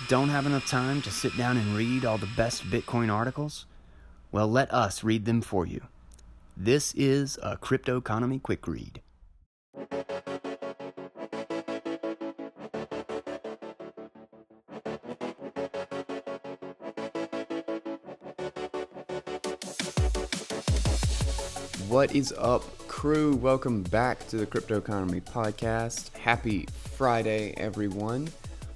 Don't have enough time to sit down and read all the best Bitcoin articles? Well, let us read them for you. This is a Crypto Economy Quick Read. What is up, crew? Welcome back to the Crypto Economy Podcast. Happy Friday, everyone.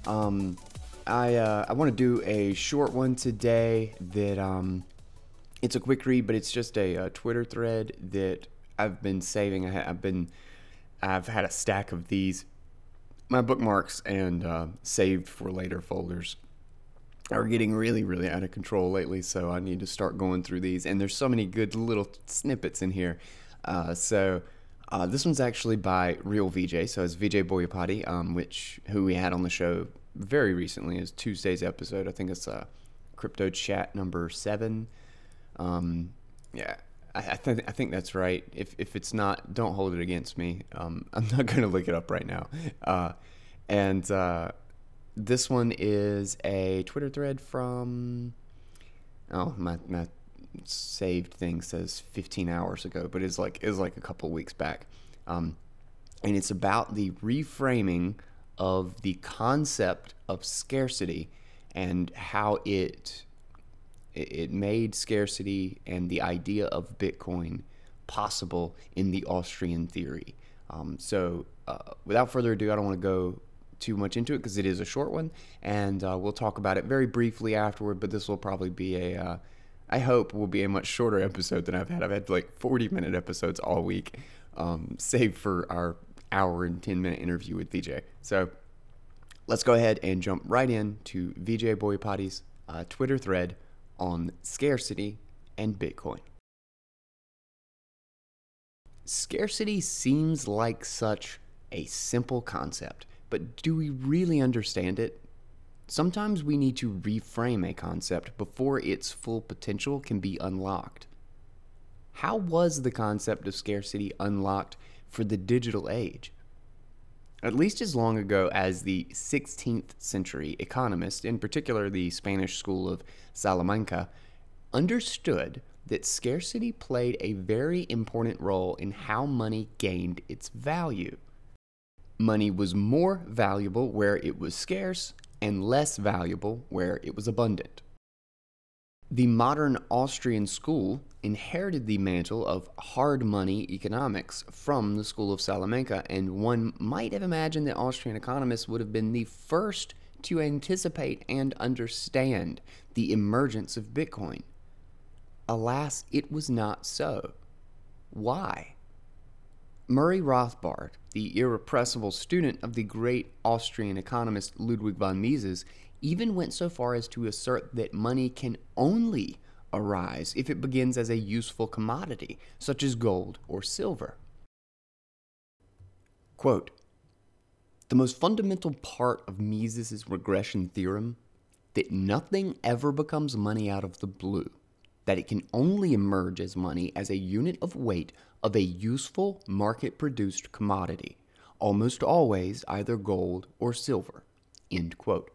I want to do a short one today that it's a quick read, but it's just a Twitter thread that I've been saving. I've had a stack of these, my bookmarks, and saved for later folders are getting really out of control lately, so I need to start going through these. And there's so many good little snippets in here. So this one's actually by Real VJ, so it's Vijay Boyapati, who we had on the show very recently. Is Tuesday's episode. I think it's Crypto Chat number 7. Yeah, I think that's right. If it's not, don't hold it against me. I'm not going to look it up right now. This one is a Twitter thread from, my saved thing says 15 hours ago, but it's like a couple weeks back. And it's about the reframing of the concept of scarcity and how it made scarcity and the idea of Bitcoin possible in the Austrian theory. So without further ado, I don't want to go too much into it because it is a short one, and we'll talk about it very briefly afterward, but this will probably be I hope will be a much shorter episode than I've had. I've had like 40-minute episodes all week, save for our hour and 10-minute interview with VJ. So let's go ahead and jump right into Vijay Boyapati's Twitter thread on scarcity and Bitcoin. Scarcity seems like such a simple concept, but do we really understand it? Sometimes we need to reframe a concept before its full potential can be unlocked. How was the concept of scarcity unlocked for the digital age? At least as long ago as the 16th century economists, in particular the Spanish school of Salamanca, understood that scarcity played a very important role in how money gained its value. Money was more valuable where it was scarce and less valuable where it was abundant. The modern Austrian school inherited the mantle of hard money economics from the school of Salamanca, and one might have imagined that Austrian economists would have been the first to anticipate and understand the emergence of Bitcoin. Alas, it was not so. Why? Murray Rothbard, the irrepressible student of the great Austrian economist Ludwig von Mises, even went so far as to assert that money can only arise if it begins as a useful commodity, such as gold or silver. Quote, "The most fundamental part of Mises' regression theorem, that nothing ever becomes money out of the blue, that it can only emerge as money as a unit of weight of a useful market-produced commodity, almost always either gold or silver." End quote.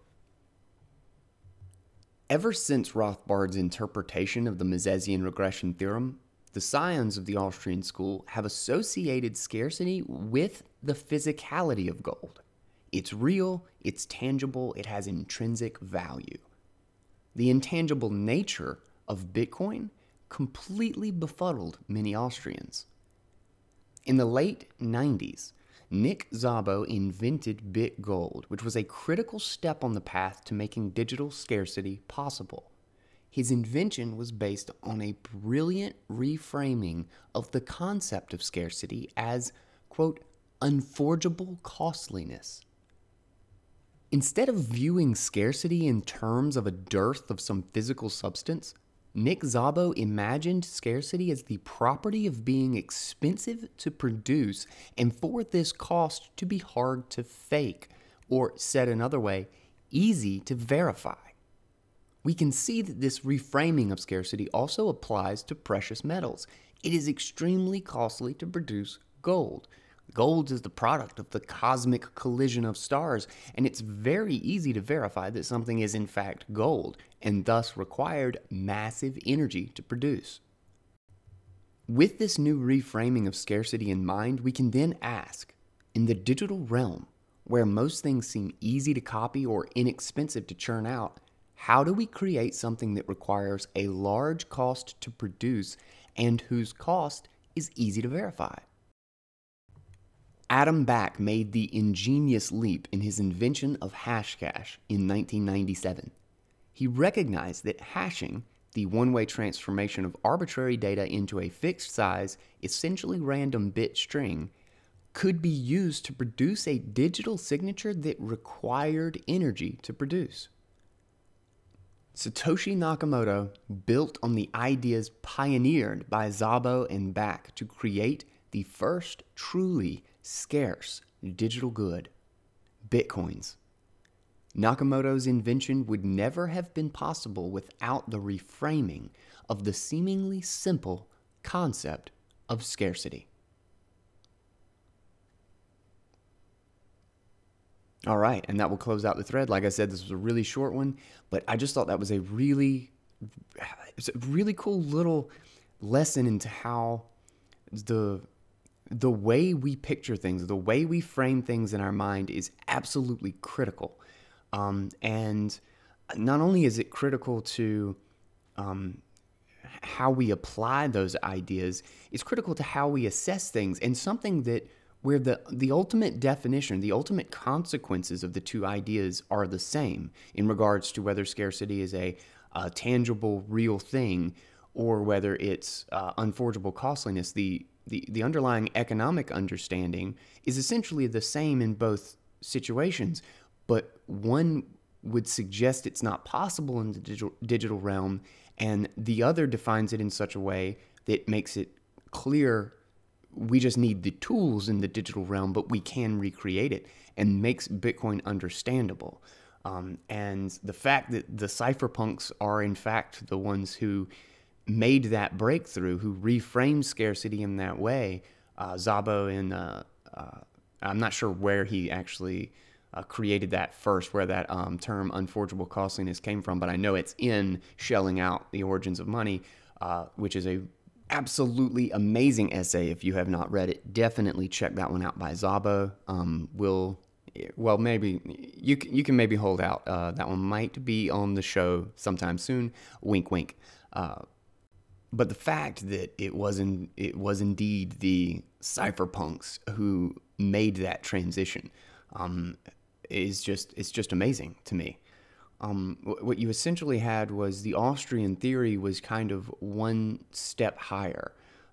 Ever since Rothbard's interpretation of the Misesian regression theorem, the scions of the Austrian school have associated scarcity with the physicality of gold. It's real, it's tangible, it has intrinsic value. The intangible nature of Bitcoin completely befuddled many Austrians. In the late 90s, Nick Szabo invented BitGold, which was a critical step on the path to making digital scarcity possible. His invention was based on a brilliant reframing of the concept of scarcity as, quote, unforgeable costliness. Instead of viewing scarcity in terms of a dearth of some physical substance, Nick Szabo imagined scarcity as the property of being expensive to produce and for this cost to be hard to fake, or said another way, easy to verify. We can see that this reframing of scarcity also applies to precious metals. It is extremely costly to produce gold. Gold is the product of the cosmic collision of stars, and it's very easy to verify that something is in fact gold, and thus required massive energy to produce. With this new reframing of scarcity in mind, we can then ask, in the digital realm, where most things seem easy to copy or inexpensive to churn out, how do we create something that requires a large cost to produce and whose cost is easy to verify? Adam Back made the ingenious leap in his invention of Hashcash in 1997. He recognized that hashing, the one-way transformation of arbitrary data into a fixed size, essentially random bit string, could be used to produce a digital signature that required energy to produce. Satoshi Nakamoto built on the ideas pioneered by Szabo and Back to create the first truly scarce digital good, Bitcoins. Nakamoto's invention would never have been possible without the reframing of the seemingly simple concept of scarcity. All right, and that will close out the thread. Like I said, this was a really short one, but I just thought that was it's a really cool little lesson into how the way we picture things, the way we frame things in our mind is absolutely critical. And not only is it critical to how we apply those ideas, it's critical to how we assess things, and something that where the ultimate definition, the ultimate consequences of the two ideas are the same in regards to whether scarcity is a tangible, real thing, or whether it's unforgeable costliness. The underlying economic understanding is essentially the same in both situations, but one would suggest it's not possible in the digital realm, and the other defines it in such a way that makes it clear we just need the tools in the digital realm, but we can recreate it, and makes Bitcoin understandable. And the fact that the cypherpunks are in fact the ones who made that breakthrough, who reframed scarcity in that way, Szabo and I'm not sure where he actually created that first, where that term unforgeable costliness came from, but I know it's in Shelling Out: The Origins of Money, which is a absolutely amazing essay. If you have not read it, definitely check that one out by Szabo. Maybe you can maybe hold out. That one might be on the show sometime soon. Wink, wink. But the fact that it was indeed the cypherpunks who made that transition it's just amazing to me. What you essentially had was the Austrian theory was kind of one step higher.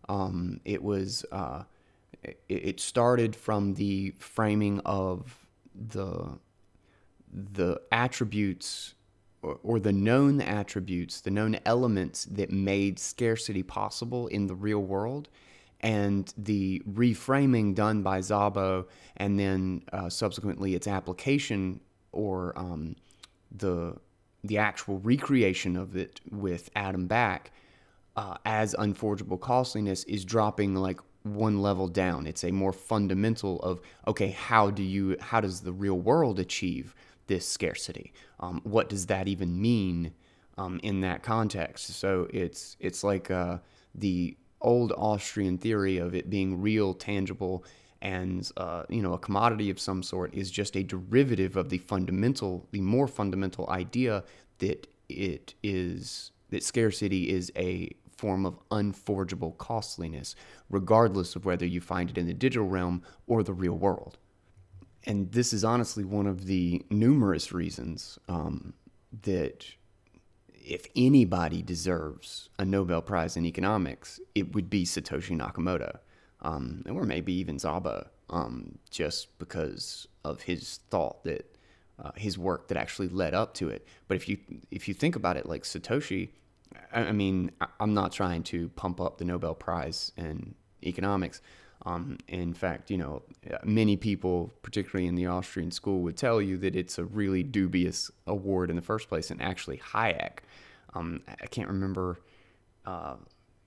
It started from the framing of the attributes or the known attributes, the known elements that made scarcity possible in the real world, and the reframing done by Szabo, and then subsequently its application or the actual recreation of it with Adam Back as unforgeable costliness is dropping like one level down. It's a more fundamental of, okay, how does the real world achieve this scarcity? What does that even mean in that context? So it's like the old Austrian theory of it being real, tangible, and a commodity of some sort is just a derivative of the more fundamental idea that that scarcity is a form of unforgeable costliness, regardless of whether you find it in the digital realm or the real world. And this is honestly one of the numerous reasons that if anybody deserves a Nobel Prize in economics, it would be Satoshi Nakamoto, or maybe even Szabo, just because of his thought that his work that actually led up to it. But if you think about it, like Satoshi, I mean, I'm not trying to pump up the Nobel Prize in economics. In fact, many people, particularly in the Austrian school, would tell you that it's a really dubious award in the first place. And actually, Hayek, I can't remember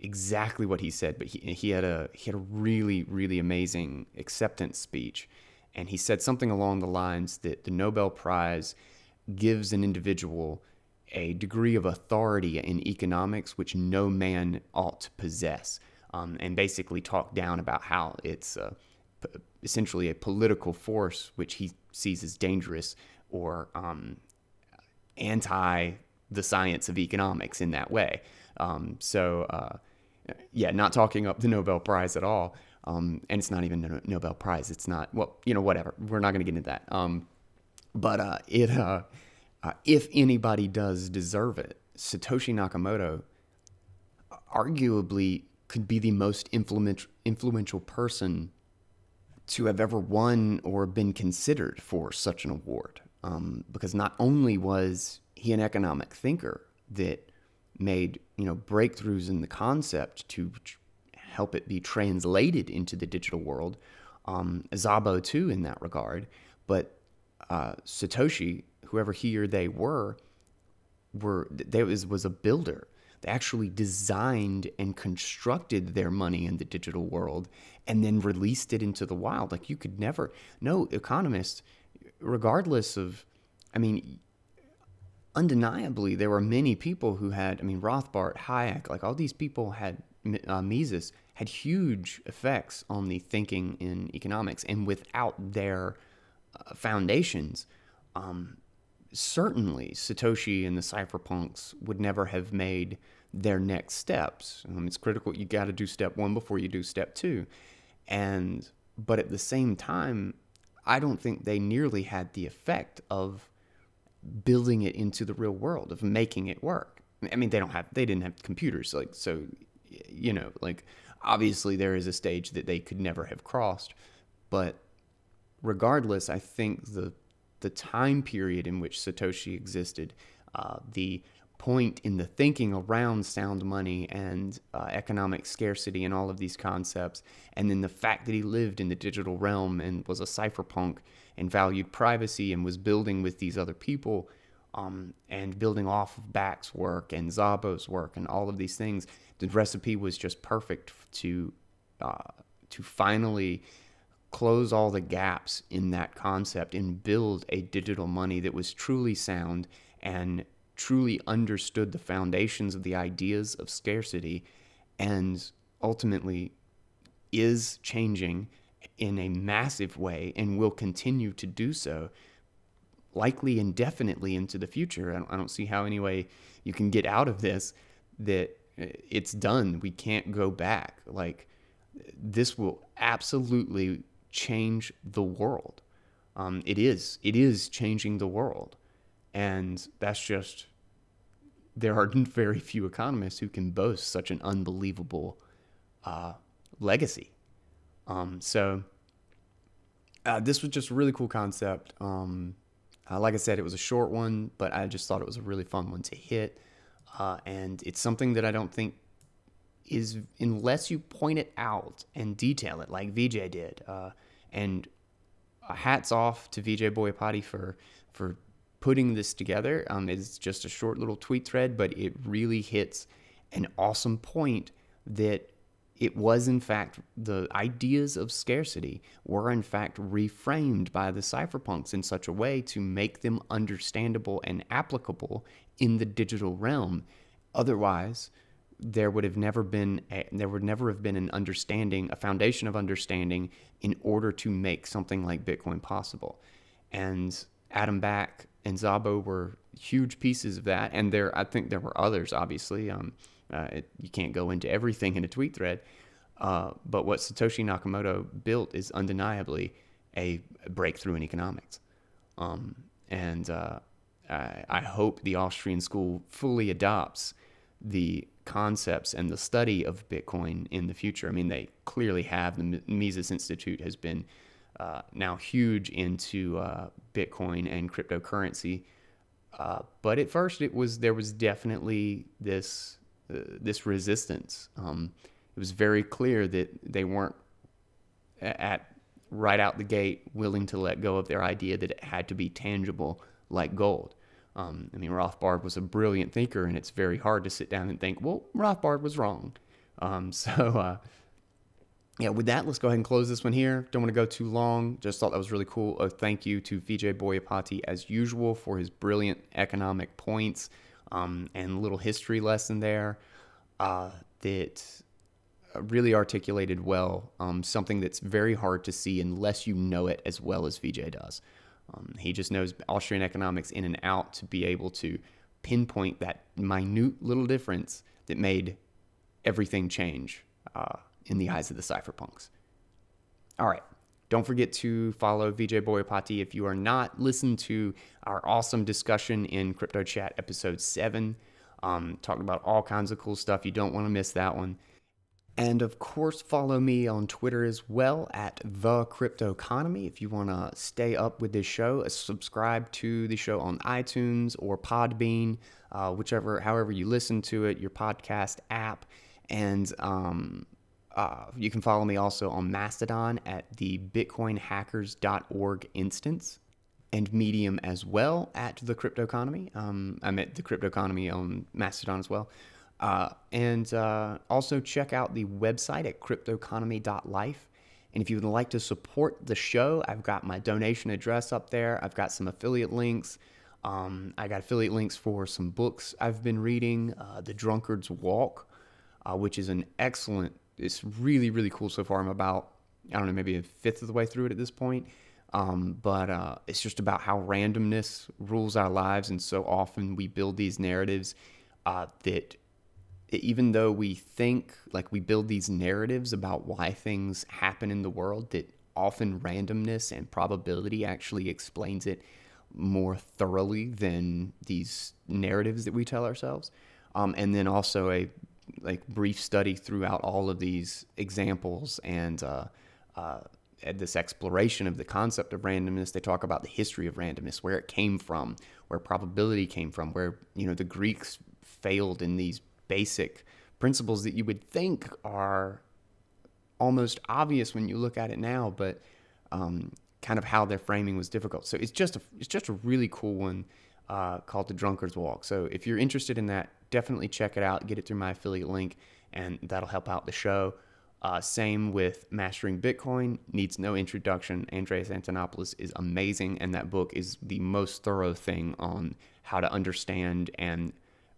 exactly what he said, but he had a really really amazing acceptance speech, and he said something along the lines that the Nobel Prize gives an individual a degree of authority in economics which no man ought to possess, and basically talk down about how it's essentially a political force which he sees as dangerous or anti the science of economics in that way. Yeah, not talking up the Nobel Prize at all. And it's not even a Nobel Prize. It's not, well, whatever. We're not going to get into that. If anybody does deserve it, Satoshi Nakamoto arguably could be the most influential person to have ever won or been considered for such an award. Because not only was he an economic thinker that made breakthroughs in the concept to help it be translated into the digital world, Szabo too in that regard, but Satoshi, whoever he or they was a builder. They actually designed and constructed their money in the digital world and then released it into the wild. Like you could never, no economist, regardless of, undeniably, there were many people who had, Rothbard, Hayek, like all these people had, Mises, had huge effects on the thinking in economics. And without their foundations, certainly Satoshi and the cypherpunks would never have made their next steps. It's critical. You got to do step one before you do step two. But at the same time, I don't think they nearly had the effect of building it into the real world, of making it work. They didn't have computers, obviously there is a stage that they could never have crossed. But regardless, I think the time period in which Satoshi existed, the point in the thinking around sound money and economic scarcity and all of these concepts, and then the fact that he lived in the digital realm and was a cypherpunk and valued privacy and was building with these other people, and building off of Back's work and Szabo's work and all of these things, the recipe was just perfect to finally close all the gaps in that concept and build a digital money that was truly sound and truly understood the foundations of the ideas of scarcity, and ultimately is changing in a massive way and will continue to do so, likely indefinitely into the future. I don't see how any way you can get out of this, that it's done. We can't go back. Like, this will absolutely change the world. It is changing the world. And that's just, there are very few economists who can boast such an unbelievable legacy. This was just a really cool concept. Like I said, it was a short one, but I just thought it was a really fun one to hit. And it's something that I don't think is, unless you point it out and detail it like VJ did. And hats off to VJ Boyapati for putting this together. It's just a short little tweet thread, but it really hits an awesome point that it was, in fact, the ideas of scarcity were, in fact, reframed by the cypherpunks in such a way to make them understandable and applicable in the digital realm. Otherwise, there would never have been an understanding, a foundation of understanding, in order to make something like Bitcoin possible. And Adam Back and Szabo were huge pieces of that. And I think there were others, obviously. You can't go into everything in a tweet thread. But what Satoshi Nakamoto built is undeniably a breakthrough in economics. I hope the Austrian school fully adopts the concepts and the study of Bitcoin in the future. They clearly have. The Mises Institute has been now huge into Bitcoin and cryptocurrency. But at first there was definitely this resistance. It was very clear that they weren't right out the gate willing to let go of their idea that it had to be tangible like gold. Rothbard was a brilliant thinker, and it's very hard to sit down and think, well, Rothbard was wrong. Yeah, with that, let's go ahead and close this one here. Don't want to go too long. Just thought that was really cool. A thank you to Vijay Boyapati, as usual, for his brilliant economic points and little history lesson there that really articulated well something that's very hard to see unless you know it as well as Vijay does. He just knows Austrian economics in and out to be able to pinpoint that minute little difference that made everything change in the eyes of the cypherpunks. All right. Don't forget to follow Vijay Boyapati. If you are not, listen to our awesome discussion in Crypto Chat episode 7. Talking about all kinds of cool stuff. You don't want to miss that one. And of course, follow me on Twitter as well at The Cryptoconomy. If you want to stay up with this show, subscribe to the show on iTunes or Podbean, however you listen to it, your podcast app. And you can follow me also on Mastodon at the bitcoinhackers.org instance, and Medium as well at The Cryptoconomy. I'm at The Cryptoconomy on Mastodon as well. And also check out the website at cryptoconomy.life. And if you would like to support the show, I've got my donation address up there. I've got some affiliate links. I got affiliate links for some books I've been reading. The Drunkard's Walk, which is an excellent, it's really, really cool so far. I'm about, I don't know, maybe a fifth of the way through it at this point. But it's just about how randomness rules our lives. And so often we build these narratives that even though we think, like, we build these narratives about why things happen in the world, that often randomness and probability actually explains it more thoroughly than these narratives that we tell ourselves. And then also a brief study throughout all of these examples and this exploration of the concept of randomness. They talk about the history of randomness, where it came from, where probability came from, where, the Greeks failed in these basic principles that you would think are almost obvious when you look at it now, but kind of how their framing was difficult. So it's just a really cool one called The Drunkard's Walk. So if you're interested in that, definitely check it out. Get it through my affiliate link, and that'll help out the show. Same with Mastering Bitcoin. Needs no introduction. Andreas Antonopoulos is amazing, and that book is the most thorough thing on how to understand and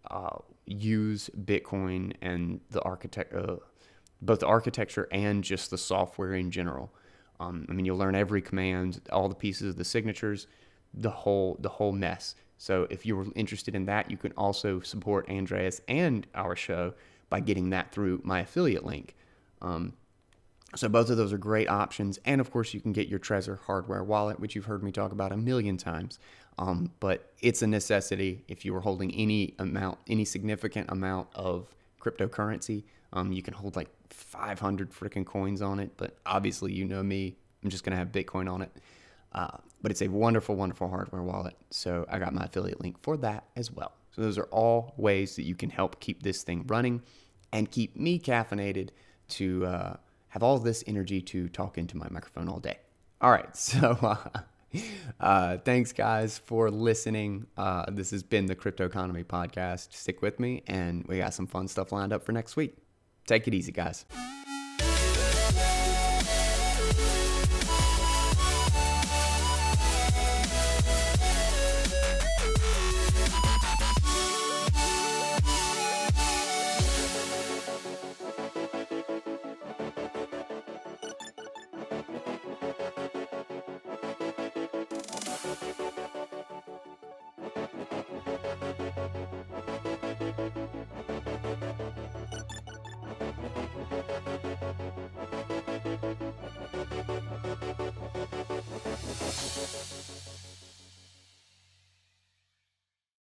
use Bitcoin and the both the architecture and just the software in general. You'll learn every command, all the pieces of the signatures, the whole mess. So if you were interested in that, you can also support Andreas and our show by getting that through my affiliate link. So both of those are great options. And of course, you can get your Trezor hardware wallet, which you've heard me talk about a million times. But it's a necessity if you are holding any significant amount of cryptocurrency. You can hold like 500 freaking coins on it, but obviously, you know me, I'm just going to have Bitcoin on it. But it's a wonderful, wonderful hardware wallet. So I got my affiliate link for that as well. So those are all ways that you can help keep this thing running and keep me caffeinated to have all this energy to talk into my microphone all day. All right. So thanks, guys, for listening. This has been the Cryptoconomy Podcast. Stick with me, and we got some fun stuff lined up for next week. Take it easy, guys.